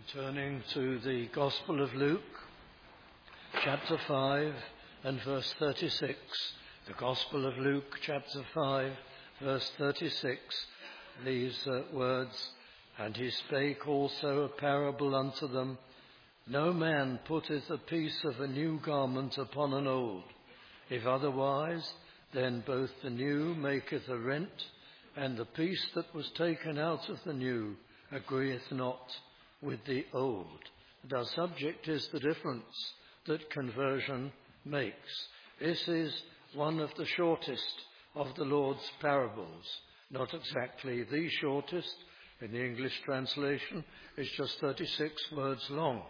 Turning to the Gospel of Luke, chapter 5 and verse 36. The Gospel of Luke, chapter 5, verse 36, these words, "And he spake also a parable unto them, No man putteth a piece of a new garment upon an old. If otherwise, then both the new maketh a rent, and the piece that was taken out of the new agreeth not with the old." And our subject is the difference that conversion makes. This is one of the shortest of the Lord's parables. Not exactly the shortest. In the English translation, it's just 36 words long.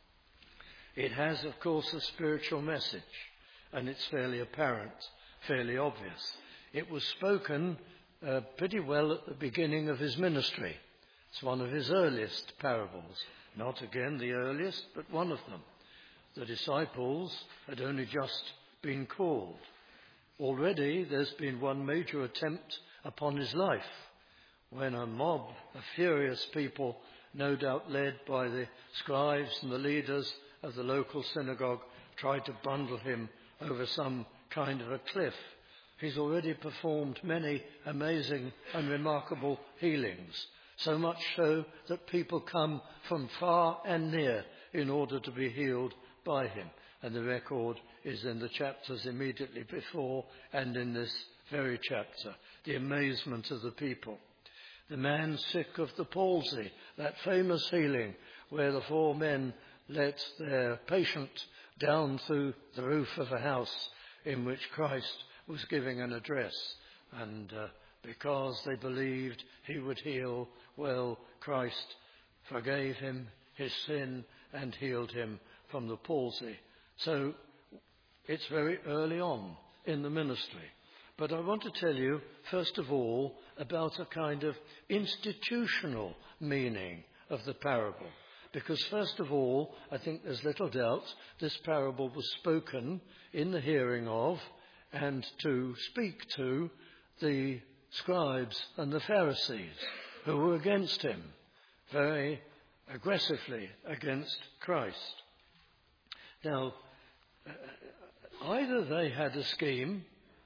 It has, of course, a spiritual message, and it's fairly apparent, fairly obvious. It was spoken pretty well at the beginning of his ministry. It's one of his earliest parables. Not again the earliest, but one of them. The disciples had only just been called. Already there's been one major attempt upon his life, when a mob of furious people, no doubt led by the scribes and the leaders of the local synagogue, tried to bundle him over some kind of a cliff. He's already performed many amazing and remarkable healings, so much so that people come from far and near in order to be healed by him. And the record is in the chapters immediately before and in this very chapter, the amazement of the people. The man sick of the palsy, that famous healing where the 4 men let their patient down through the roof of a house in which Christ was giving an address. And because they believed he would heal, well, Christ forgave him his sin and healed him from the palsy. So it's very early on in the ministry. But I want to tell you, first of all, about a kind of institutional meaning of the parable. Because first of all, I think there's little doubt this parable was spoken in the hearing of and to speak to the scribes and the Pharisees who were against him, very aggressively against Christ. Now, either they had a scheme,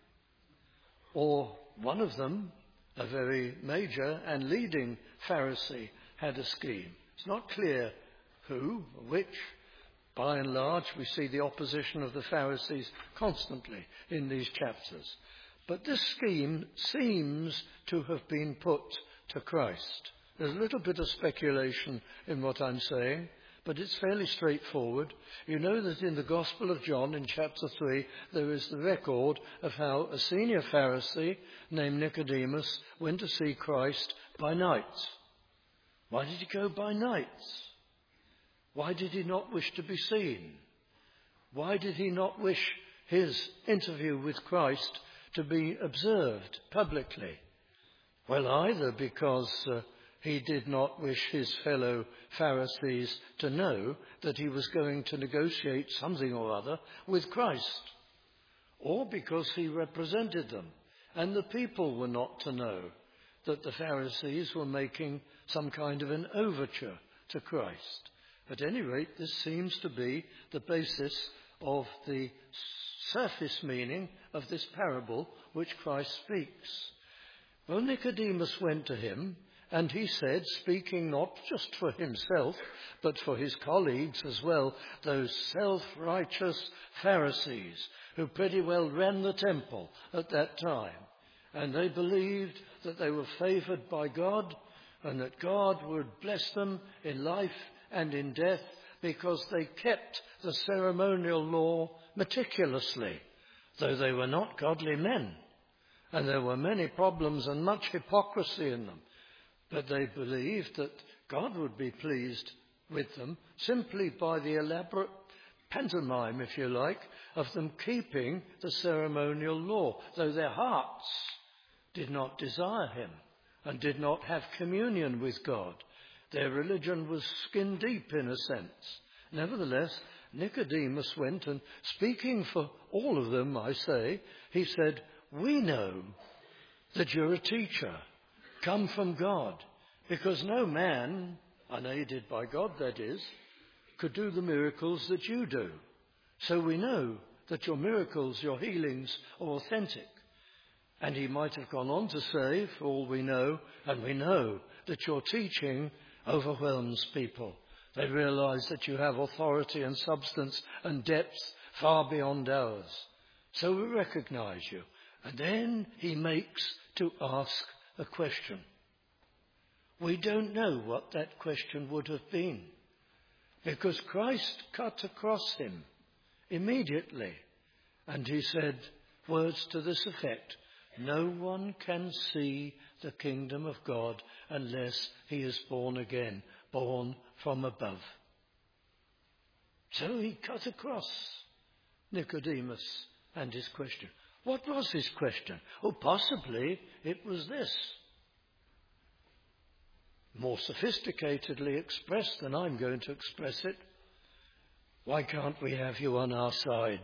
or one of them, a very major and leading Pharisee, had a scheme. It's not clear who, which. By and large, we see the opposition of the Pharisees constantly in these chapters. But this scheme seems to have been put to Christ. There's a little bit of speculation in what I'm saying, but it's fairly straightforward. You know that in the Gospel of John, in chapter 3, there is the record of how a senior Pharisee named Nicodemus went to see Christ by night. Why did he go by night? Why did he not wish to be seen? Why did he not wish his interview with Christ to be observed publicly? Well, either because he did not wish his fellow Pharisees to know that he was going to negotiate something or other with Christ, or because he represented them, and the people were not to know that the Pharisees were making some kind of an overture to Christ. At any rate, this seems to be the basis of the surface meaning of this parable which Christ speaks. Well, Nicodemus went to him, and he said, speaking not just for himself, but for his colleagues as well, those self-righteous Pharisees who pretty well ran the temple at that time. And they believed that they were favored by God and that God would bless them in life and in death because they kept the ceremonial law meticulously, though they were not godly men. And there were many problems and much hypocrisy in them. But they believed that God would be pleased with them simply by the elaborate pantomime, if you like, of them keeping the ceremonial law, though their hearts did not desire him and did not have communion with God. Their religion was skin deep in a sense. Nevertheless, Nicodemus went and, speaking for all of them, I say, he said, "We know that you're a teacher, come from God, because no man unaided by God that is, could do the miracles that you do. So we know that your miracles, your healings are authentic. And he might have gone on to say, for all we know, and we know that your teaching overwhelms people. They realize that you have authority and substance and depth far beyond ours. So we recognize you. And then he makes to ask a question. We don't know what that question would have been, because Christ cut across him immediately. And he said words to this effect: no one can see the kingdom of God unless he is born again, born from above. So he cut across Nicodemus and his question. What was his question? Oh, possibly it was this. More sophisticatedly expressed than I'm going to express it. Why can't we have you on our side?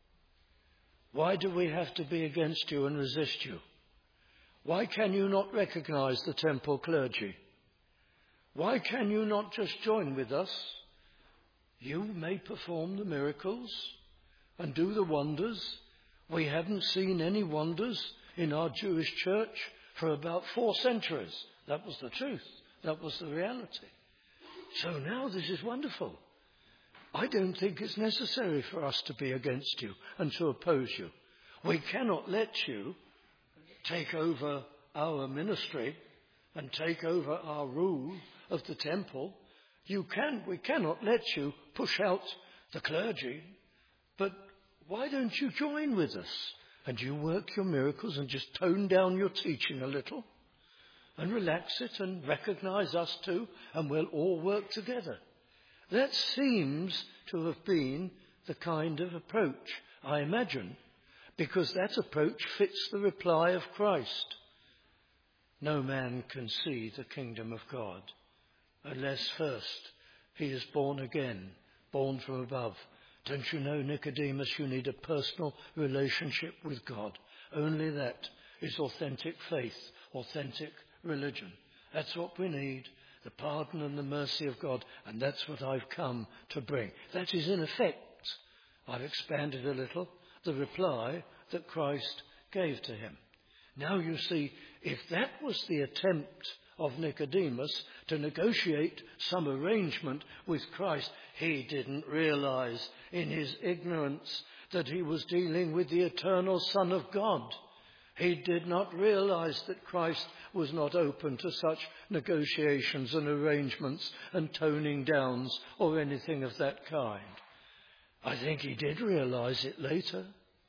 Why do we have to be against you and resist you? Why can you not recognize the temple clergy? Why can you not just join with us? You may perform the miracles and do the wonders. We haven't seen any wonders in our Jewish church for about 4 centuries. That was the truth. That was the reality. So now this is wonderful. I don't think it's necessary for us to be against you and to oppose you. We cannot let you take over our ministry and take over our rule of the temple. We cannot let you push out the clergy. But why don't you join with us? And you work your miracles and just tone down your teaching a little and relax it and recognize us too, and we'll all work together. That seems to have been the kind of approach, I imagine, because that approach fits the reply of Christ. No man can see the kingdom of God unless first he is born again, born from above. Don't you know, Nicodemus, you need a personal relationship with God. Only that is authentic faith, authentic religion. That's what we need, the pardon and the mercy of God, and that's what I've come to bring. That is, in effect, I've expanded a little, the reply that Christ gave to him. Now you see, if that was the attempt of Nicodemus to negotiate some arrangement with Christ, he didn't realize in his ignorance that he was dealing with the eternal Son of God. He did not realize that Christ was not open to such negotiations and arrangements and toning downs or anything of that kind. I think he did realize it later.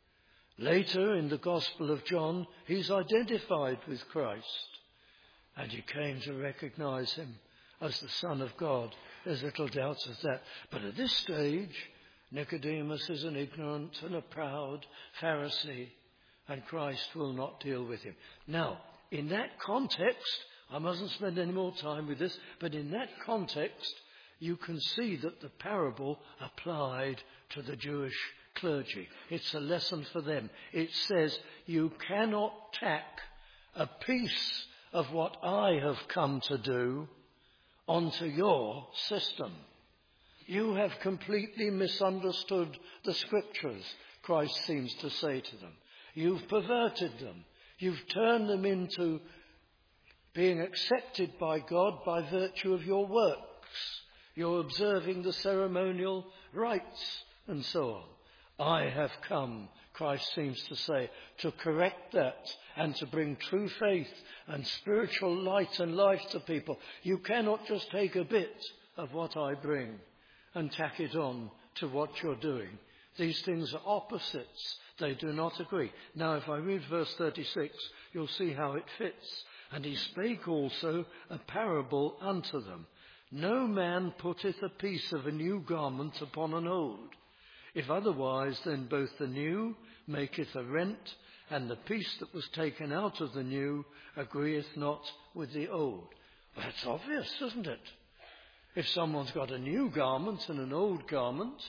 Later in the Gospel of John, he's identified with Christ. And he came to recognize him as the Son of God. There's little doubt of that. But at this stage, Nicodemus is an ignorant and a proud Pharisee, and Christ will not deal with him. Now, in that context, I mustn't spend any more time with this, but in that context, you can see that the parable applied to the Jewish clergy. It's a lesson for them. It says, you cannot tack a piece of what I have come to do onto your system. You have completely misunderstood the scriptures, Christ seems to say to them. You've perverted them. You've turned them into being accepted by God by virtue of your works. You're observing the ceremonial rites and so on. I have come, Christ seems to say, to correct that and to bring true faith and spiritual light and life to people. You cannot just take a bit of what I bring and tack it on to what you're doing. These things are opposites. They do not agree. Now, if I read verse 36, you'll see how it fits. And he spake also a parable unto them. No man putteth a piece of a new garment upon an old. If otherwise, then both the new maketh a rent, and the piece that was taken out of the new agreeth not with the old. Well, that's obvious, isn't it? If someone's got a new garment and an old garment,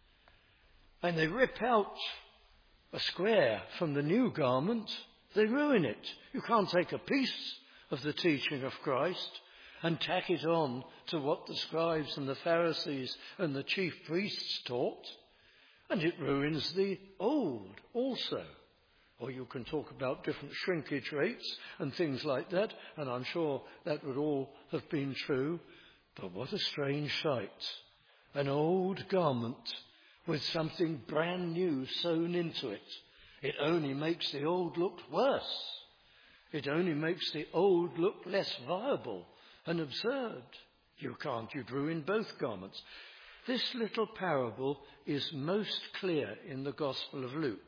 and they rip out a square from the new garment, they ruin it. You can't take a piece of the teaching of Christ and tack it on to what the scribes and the Pharisees and the chief priests taught, and it ruins the old also. Or you can talk about different shrinkage rates and things like that, and I'm sure that would all have been true. But what a strange sight. An old garment with something brand new sewn into it. It only makes the old look worse. It only makes the old look less viable and absurd. You'd ruin both garments. This little parable is most clear in the Gospel of Luke.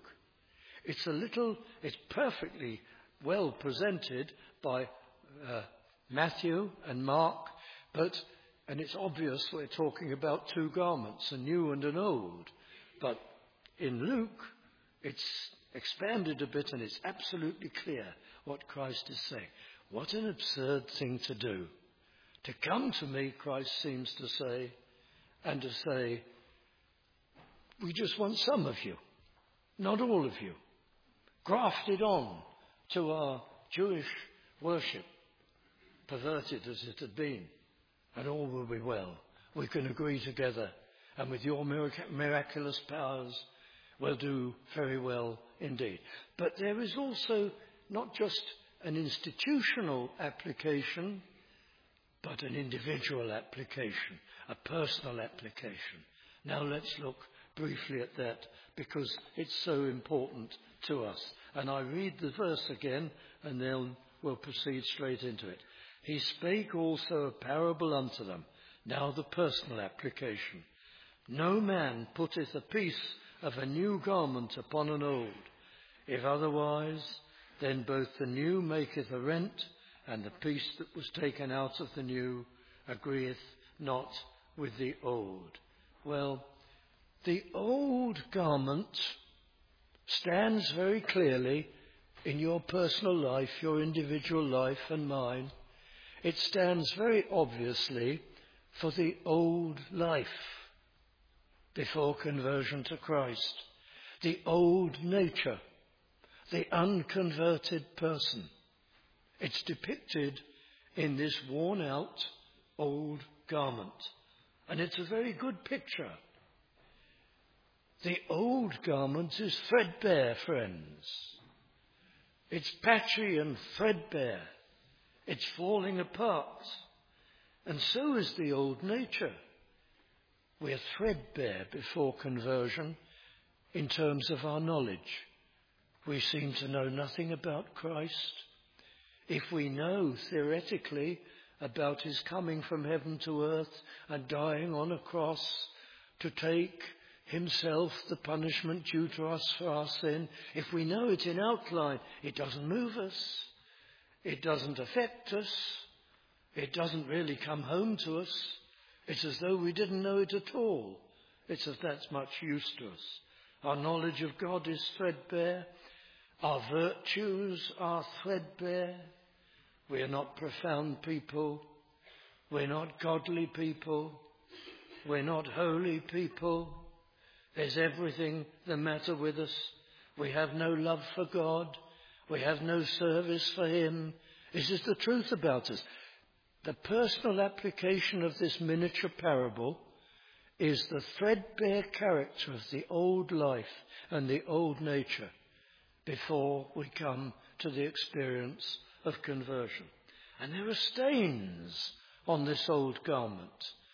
It's perfectly well presented by Matthew and Mark, and it's obvious we're talking about two garments, a new and an old. But in Luke, it's expanded a bit and it's absolutely clear what Christ is saying. What an absurd thing to do. To come to me, Christ seems to say, and to say, we just want some of you, not all of you. Grafted on to our Jewish worship, perverted as it had been, and all will be well. We can agree together, and with your miraculous powers, we'll do very well indeed. But there is also not just an institutional application, but an individual application, a personal application. Now let's look briefly at that, because it's so important to us. And I read the verse again, and then we'll proceed straight into it. He spake also a parable unto them. Now the personal application. No man putteth a piece of a new garment upon an old. If otherwise, then both the new maketh a rent, and the piece that was taken out of the new agreeth not with the old. Well, the old garment stands very clearly in your personal life, your individual life and mine. It stands very obviously for the old life before conversion to Christ, the old nature, the unconverted person. It's depicted in this worn-out old garment, and it's a very good picture. The old garment is threadbare, friends. It's patchy and threadbare. It's falling apart. And so is the old nature. We're threadbare before conversion in terms of our knowledge. We seem to know nothing about Christ. If we know theoretically about his coming from heaven to earth and dying on a cross to take himself the punishment due to us for our sin, if we know it in outline, it doesn't move us. It doesn't affect us. It doesn't really come home to us. It's as though we didn't know it at all. It's of that much use to us. Our knowledge of God is threadbare. Our virtues are threadbare. We are not profound people. We're not godly people. We're not holy people. There's everything the matter with us. We have no love for God. We have no service for him. This is the truth about us. The personal application of this miniature parable is the threadbare character of the old life and the old nature before we come to the experience of conversion. And there are stains on this old garment,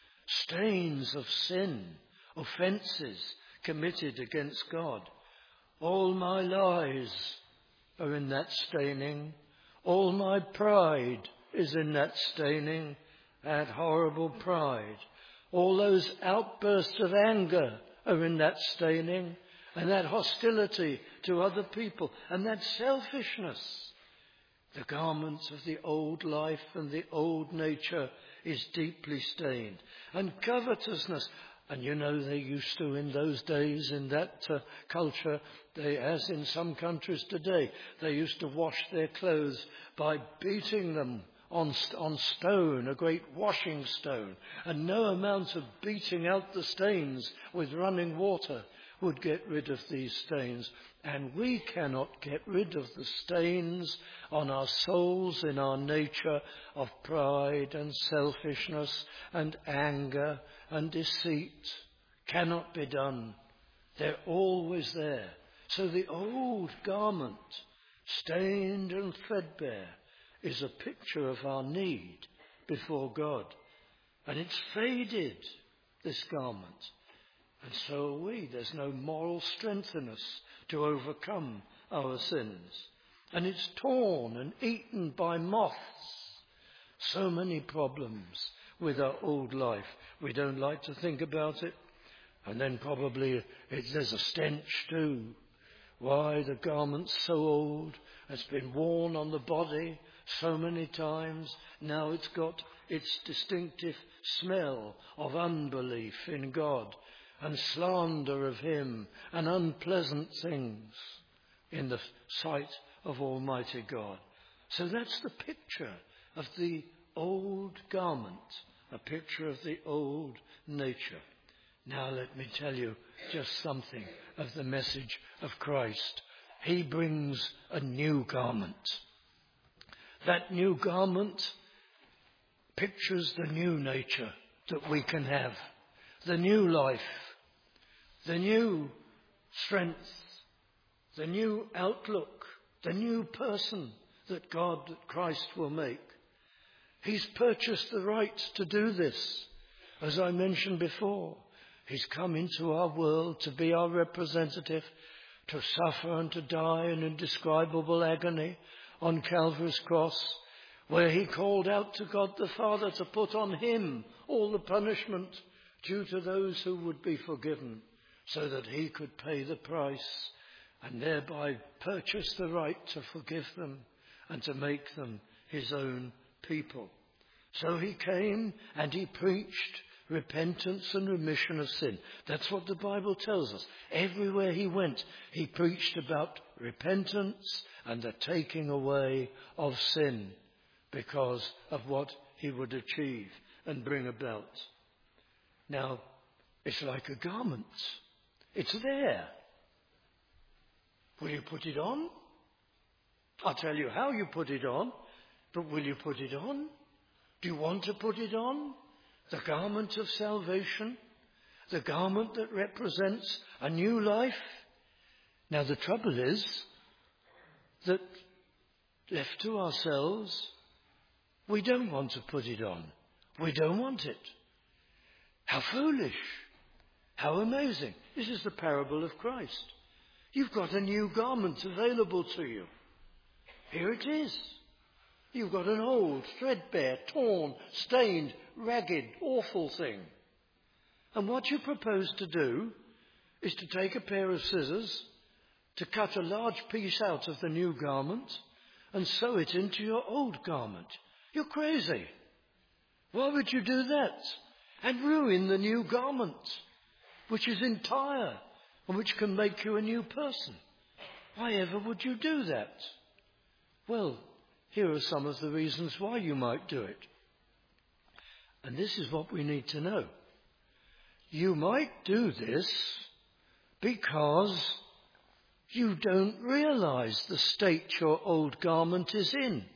stains of sin, offences committed against God. All my lies are in that staining. All my pride is in that staining, that horrible pride. All those outbursts of anger are in that staining, and that hostility to other people, and that selfishness. The garment of the old life and the old nature is deeply stained. And covetousness, and you know they used to in those days, in that culture, as in some countries today, they used to wash their clothes by beating them on stone, a great washing stone, and no amount of beating out the stains with running water would get rid of these stains. And we cannot get rid of the stains on our souls in our nature of pride and selfishness and anger and deceit. Cannot be done. They're always there. So the old garment, stained and threadbare, is a picture of our need before God. And it's faded, this garment. And so are we. There's no moral strength in us to overcome our sins. And it's torn and eaten by moths. So many problems with our old life. We don't like to think about it. And then probably there's a stench too. Why, the garment's so old. It's been worn on the body so many times. Now it's got its distinctive smell of unbelief in God and slander of him and unpleasant things in the sight of Almighty God. So that's the picture of the old garment, a picture of the old nature. Now let me tell you just something of the message of Christ. He brings a new garment. That new garment pictures the new nature that we can have, the new life, the new strength, the new outlook, the new person that Christ will make. He's purchased the right to do this. As I mentioned before, he's come into our world to be our representative, to suffer and to die in indescribable agony on Calvary's cross, where he called out to God the Father to put on him all the punishment due to those who would be forgiven, so that he could pay the price and thereby purchase the right to forgive them and to make them his own people. So he came and he preached repentance and remission of sin. That's what the Bible tells us. Everywhere he went, he preached about repentance and the taking away of sin because of what he would achieve and bring about. Now, it's like a garment. It's there. Will you put it on? I'll tell you how you put it on, but will you put it on? Do you want to put it on? The garment of salvation, the garment that represents a new life. Now the trouble is that left to ourselves, we don't want to put it on. We don't want it. How foolish. How amazing. This is the parable of Christ. You've got a new garment available to you. Here it is. You've got an old, threadbare, torn, stained, ragged, awful thing. And what you propose to do is to take a pair of scissors, to cut a large piece out of the new garment and sew it into your old garment. You're crazy. Why would you do that? And ruin the new garment, which is entire and which can make you a new person. Why ever would you do that? Well, here are some of the reasons why you might do it. And this is what we need to know. You might do this because you don't realize the state your old garment is in.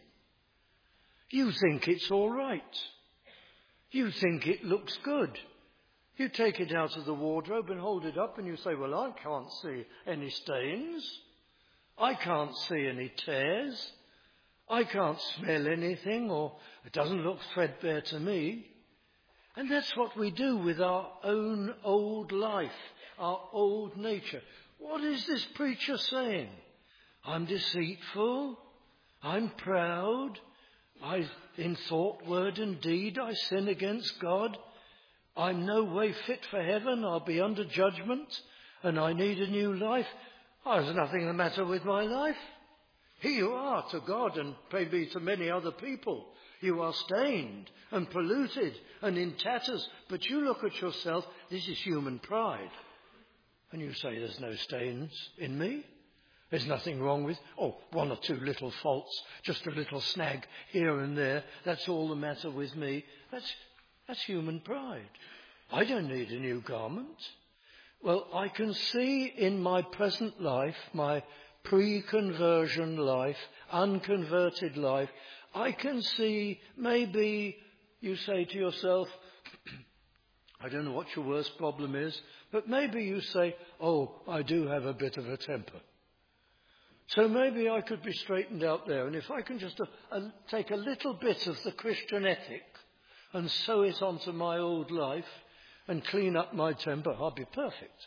You think it's all right. You think it looks good. You take it out of the wardrobe and hold it up and you say, well, I can't see any stains. I can't see any tears. I can't smell anything, or it doesn't look threadbare to me. And that's what we do with our own old life, our old nature. What is this preacher saying? I'm deceitful. I'm proud. In thought, word and deed, I sin against God. I'm no way fit for heaven. I'll be under judgment. And I need a new life. There's nothing the matter with my life. Here you are to God and maybe to many other people. You are stained and polluted and in tatters. But you look at yourself, this is human pride. And you say, there's no stains in me. There's nothing wrong with, one or two little faults, just a little snag here and there. That's all the matter with me. That's human pride. I don't need a new garment. Well, I can see in my present life, my pre-conversion life, unconverted life, I can see maybe you say to yourself, I don't know what your worst problem is, but maybe you say, oh, I do have a bit of a temper. So maybe I could be straightened out there, and if I can just take a little bit of the Christian ethic and sew it onto my old life and clean up my temper, I'll be perfect.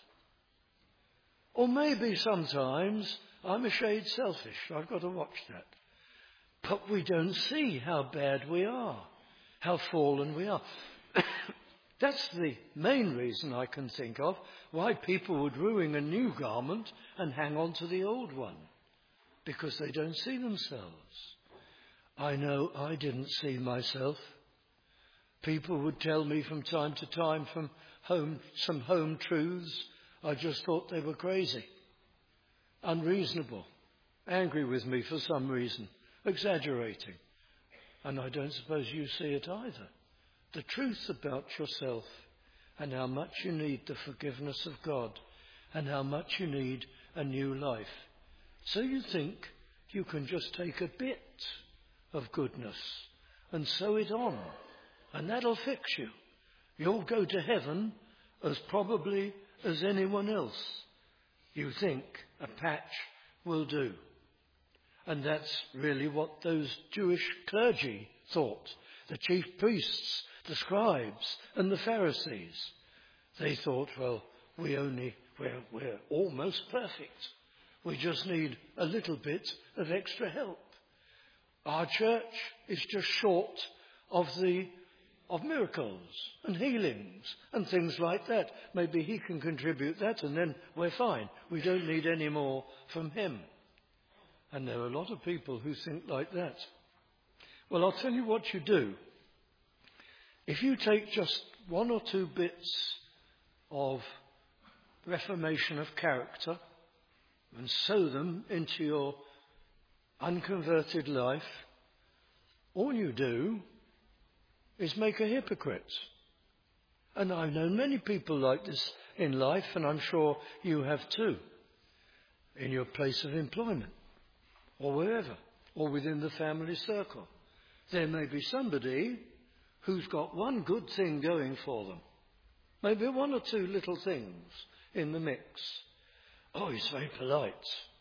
Or maybe sometimes I'm a shade selfish. I've got to watch that. But we don't see how bad we are, how fallen we are. That's the main reason I can think of why people would ruin a new garment and hang on to the old one, because they don't see themselves. I know I didn't see myself. People would tell me from time to time from some home truths. I just thought they were crazy, unreasonable, angry with me for some reason, exaggerating. And I don't suppose you see it either. The truth about yourself and how much you need the forgiveness of God and how much you need a new life. So you think you can just take a bit of goodness and sew it on, and that'll fix you. You'll go to heaven as probably as anyone else. You think a patch will do. And that's really what those Jewish clergy thought. The chief priests, the scribes and the Pharisees. They thought, well, we're almost perfect. We just need a little bit of extra help. Our church is just short of miracles and healings and things like that. Maybe he can contribute that and then we're fine. We don't need any more from him. And there are a lot of people who think like that. Well, I'll tell you what you do. If you take just one or two bits of reformation of character and sow them into your unconverted life, all you do is make a hypocrite. And I've known many people like this in life, and I'm sure you have too, in your place of employment or wherever, or within the family circle. There may be somebody who's got one good thing going for them, maybe one or two little things in the mix. Oh, he's very polite.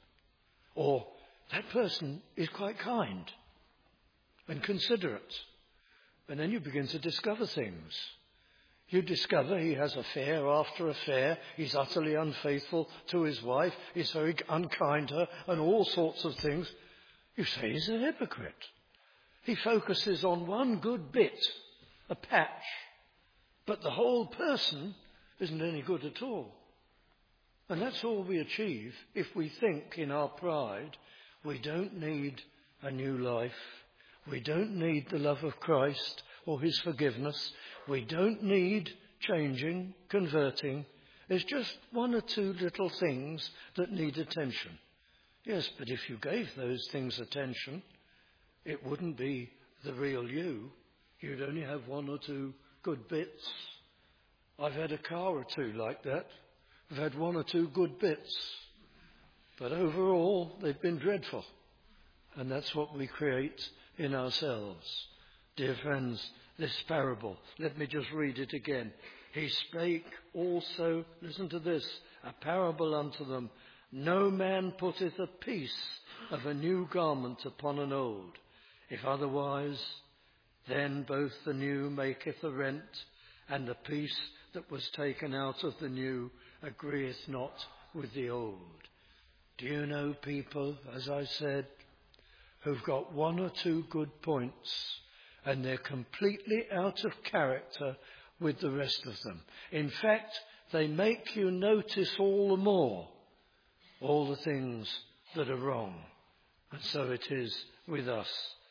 Or that person is quite kind and considerate. And then you begin to discover things. You discover he has affair after affair. He's utterly unfaithful to his wife. He's very unkind to her and all sorts of things. You say he's a hypocrite. He focuses on one good bit, a patch. But the whole person isn't any good at all. And that's all we achieve if we think in our pride we don't need a new life. We don't need the love of Christ or his forgiveness. We don't need changing, converting. There's just one or two little things that need attention. Yes, but if you gave those things attention, it wouldn't be the real you. You'd only have one or two good bits. I've had a car or two like that. I've had one or two good bits. But overall, they've been dreadful. And that's what we create in ourselves. Dear friends, this parable, let me just read it again. He spake also, listen to this, a parable unto them. No man putteth a piece of a new garment upon an old. If otherwise, then both the new maketh a rent, and the piece that was taken out of the new agreeth not with the old. Do you know people, as I said, who've got one or two good points and they're completely out of character with the rest of them? In fact, they make you notice all the more all the things that are wrong. And so it is with us.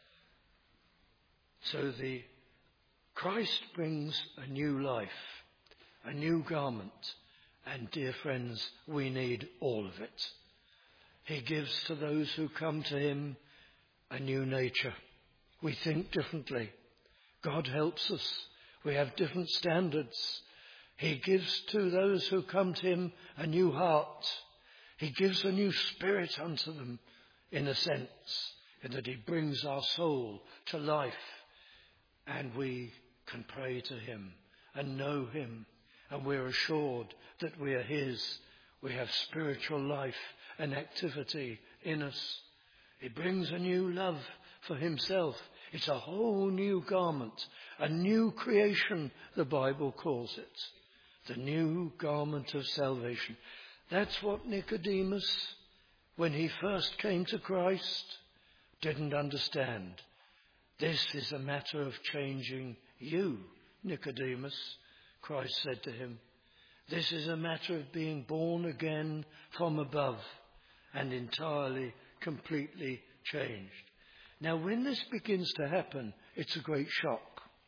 So Christ brings a new life, a new garment. And dear friends, we need all of it. He gives to those who come to him a new nature. We think differently. God helps us. We have different standards. He gives to those who come to him a new heart. He gives a new spirit unto them, in a sense, in that he brings our soul to life, and we can pray to him and know him, and we're assured that we are his. We have spiritual life and activity in us. He brings a new love for himself. It's a whole new garment, a new creation, the Bible calls it. The new garment of salvation. That's what Nicodemus, when he first came to Christ, didn't understand. This is a matter of changing you, Nicodemus, Christ said to him. This is a matter of being born again from above and entirely, completely changed. Now, when this begins to happen, it's a great shock.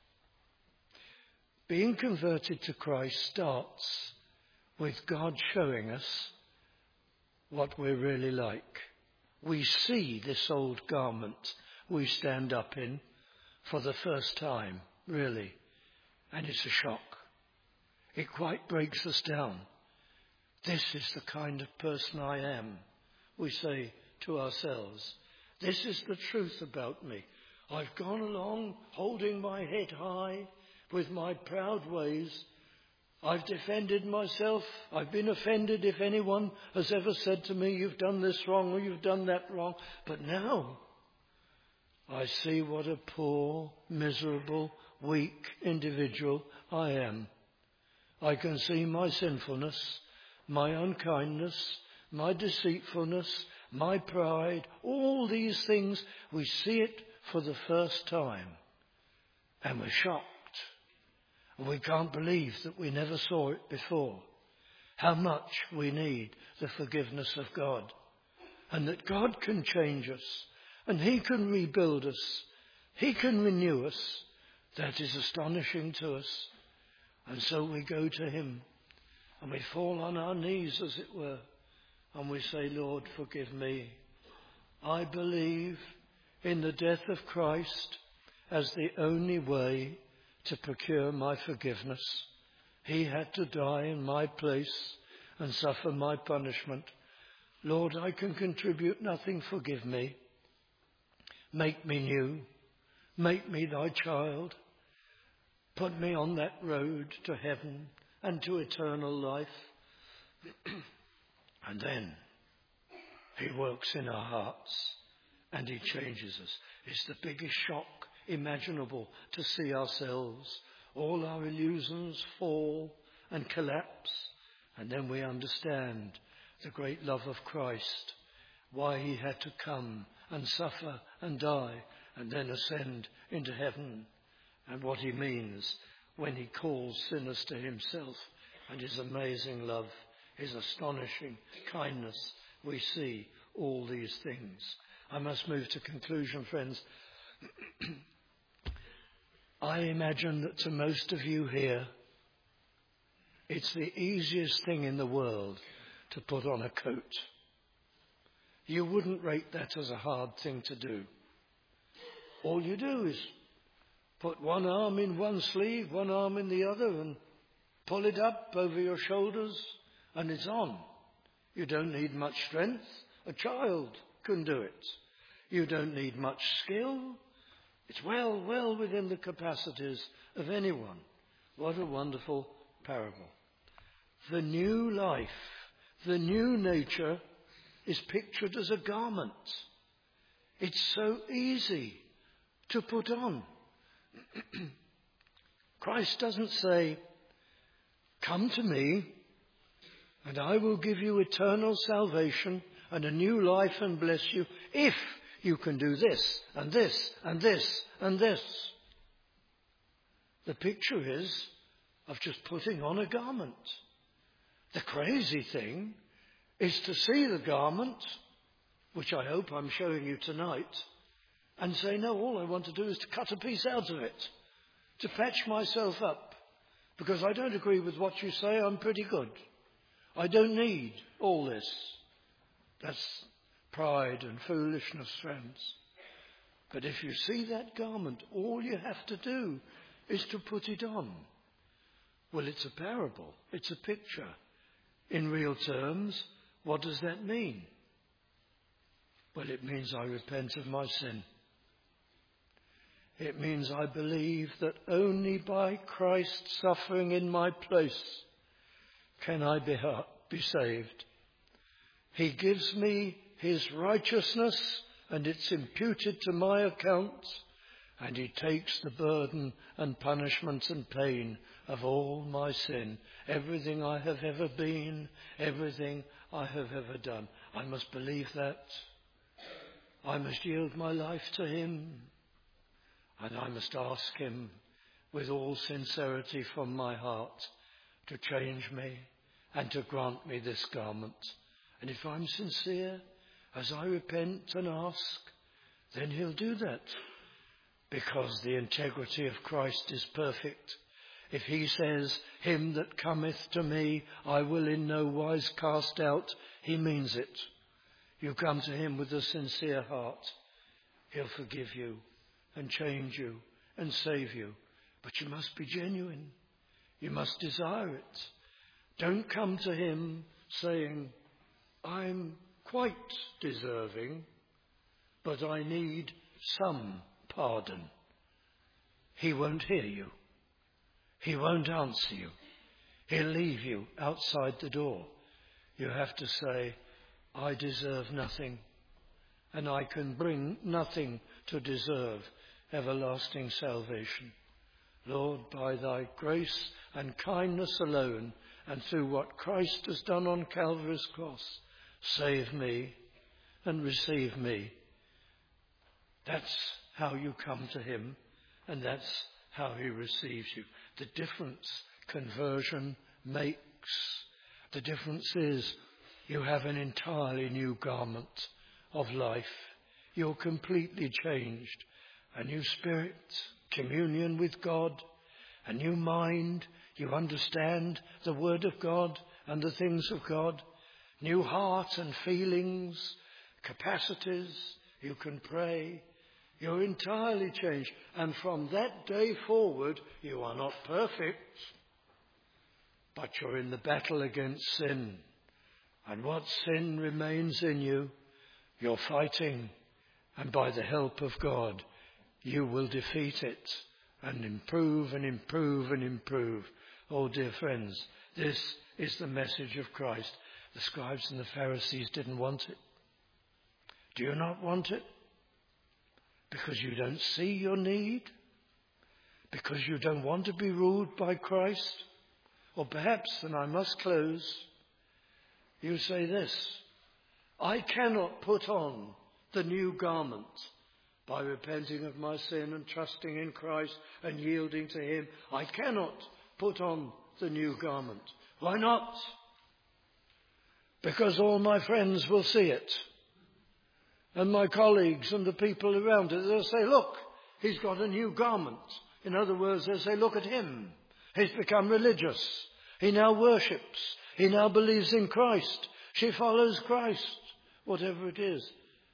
Being converted to Christ starts with God showing us what we're really like. We see this old garment we stand up in for the first time, really, and it's a shock. It quite breaks us down. This is the kind of person I am, we say to ourselves. This is the truth about me. I've gone along holding my head high with my proud ways. I've defended myself. I've been offended if anyone has ever said to me, you've done this wrong or you've done that wrong. But now I see what a poor, miserable, weak individual I am. I can see my sinfulness, my unkindness, my deceitfulness, my pride, all these things. We see it for the first time and we're shocked. And we can't believe that we never saw it before. How much we need the forgiveness of God, and that God can change us and he can rebuild us. He can renew us. That is astonishing to us. And so we go to him and we fall on our knees, as it were, and we say, Lord, forgive me. I believe in the death of Christ as the only way to procure my forgiveness. He had to die in my place and suffer my punishment. Lord, I can contribute nothing. Forgive me. Make me new. Make me thy child. Put me on that road to heaven and to eternal life. And then he works in our hearts and he changes us. It's the biggest shock imaginable to see ourselves, all our illusions fall and collapse, and then we understand the great love of Christ, why he had to come and suffer and die and then ascend into heaven, and what he means when he calls sinners to himself, and his amazing love, his astonishing kindness. We see all these things. I must move to conclusion, friends. I imagine that to most of you here, it's the easiest thing in the world to put on a coat. You wouldn't rate that as a hard thing to do. All you do is put one arm in one sleeve, one arm in the other, and pull it up over your shoulders, and it's on. You don't need much strength. A child can do it. You don't need much skill. It's well within the capacities of anyone. What a wonderful parable. The new life, the new nature is pictured as a garment. It's so easy to put on. Christ doesn't say, come to me and I will give you eternal salvation and a new life and bless you if you can do this and this and this and this. The picture is of just putting on a garment. The crazy thing is to see the garment, which I hope I'm showing you tonight, and say, no, all I want to do is to cut a piece out of it, to patch myself up, because I don't agree with what you say. I'm pretty good. I don't need all this. That's pride and foolishness, friends. But if you see that garment, all you have to do is to put it on. Well, it's a parable. It's a picture. In real terms, what does that mean? Well, it means I repent of my sin. It means I believe that only by Christ suffering in my place can I be saved. He gives me his righteousness and it's imputed to my account, and he takes the burden and punishment and pain of all my sin, everything I have ever been, everything I have ever done. I must believe that. I must yield my life to him, and I must ask him with all sincerity from my heart to change me and to grant me this garment. And if I'm sincere, as I repent and ask, then he'll do that, because the integrity of Christ is perfect. If he says, him that cometh to me I will in no wise cast out, he means it. You come to him with a sincere heart, he'll forgive you and change you and save you. But you must be genuine. You must desire it. Don't come to him saying, I'm quite deserving, but I need some pardon. He won't hear you. He won't answer you. He'll leave you outside the door. You have to say, I deserve nothing, and I can bring nothing to deserve everlasting salvation. Lord, by thy grace and kindness alone, and through what Christ has done on Calvary's cross, save me and receive me. That's how you come to him, and that's how he receives you. The difference conversion makes. The difference is you have an entirely new garment of life. You're completely changed. A new spirit, communion with God, a new mind. You understand the Word of God and the things of God. New heart and feelings, capacities. You can pray. You're entirely changed. And from that day forward, you are not perfect, but you're in the battle against sin. And what sin remains in you, you're fighting. And by the help of God, you will defeat it and improve and improve and improve. Oh, dear friends, this is the message of Christ. The scribes and the Pharisees didn't want it. Do you not want it? Because you don't see your need? Because you don't want to be ruled by Christ? Or perhaps, and I must close, you say this: I cannot put on the new garment by repenting of my sin and trusting in Christ and yielding to him. I cannot put on the new garment. Why not? Because all my friends will see it. And my colleagues and the people around it, they'll say, look, he's got a new garment. In other words, they'll say, look at him. He's become religious. He now worships. He now believes in Christ. She follows Christ. Whatever it is.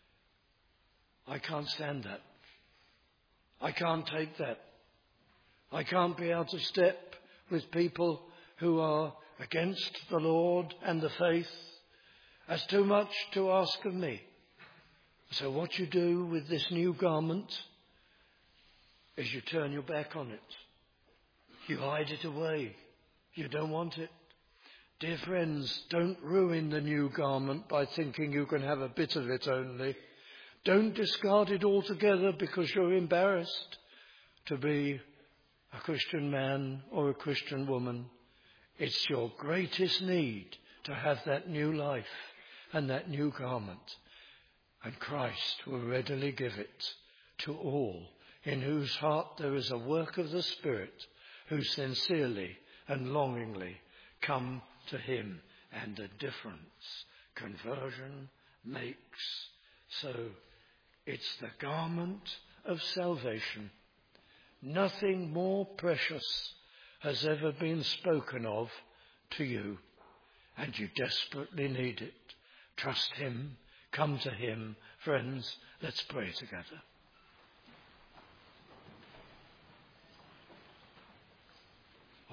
I can't stand that. I can't take that. I can't be out of step with people who are against the Lord and the faith. That's too much to ask of me. So what you do with this new garment is you turn your back on it. You hide it away. You don't want it. Dear friends, don't ruin the new garment by thinking you can have a bit of it only. Don't discard it altogether because you're embarrassed to be a Christian man or a Christian woman. It's your greatest need to have that new life and that new garment. And Christ will readily give it to all in whose heart there is a work of the Spirit, who sincerely and longingly come to him. And the difference conversion makes. So it's the garment of salvation. Nothing more precious has ever been spoken of to you, and you desperately need it. Trust him. Come to him. Friends, let's pray together.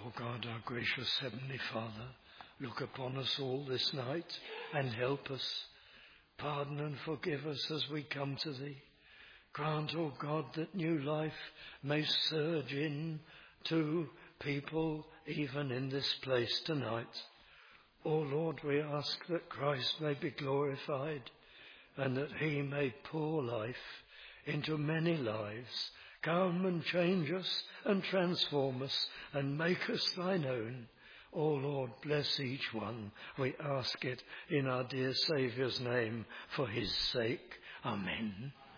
O God, our gracious Heavenly Father, look upon us all this night and help us. Pardon and forgive us as we come to Thee. Grant, O God, that new life may surge in to people even in this place tonight. O Lord, we ask that Christ may be glorified and that He may pour life into many lives. Come and change us and transform us and make us Thine own. O Lord, bless each one. We ask it in our dear Saviour's name for His sake. Amen.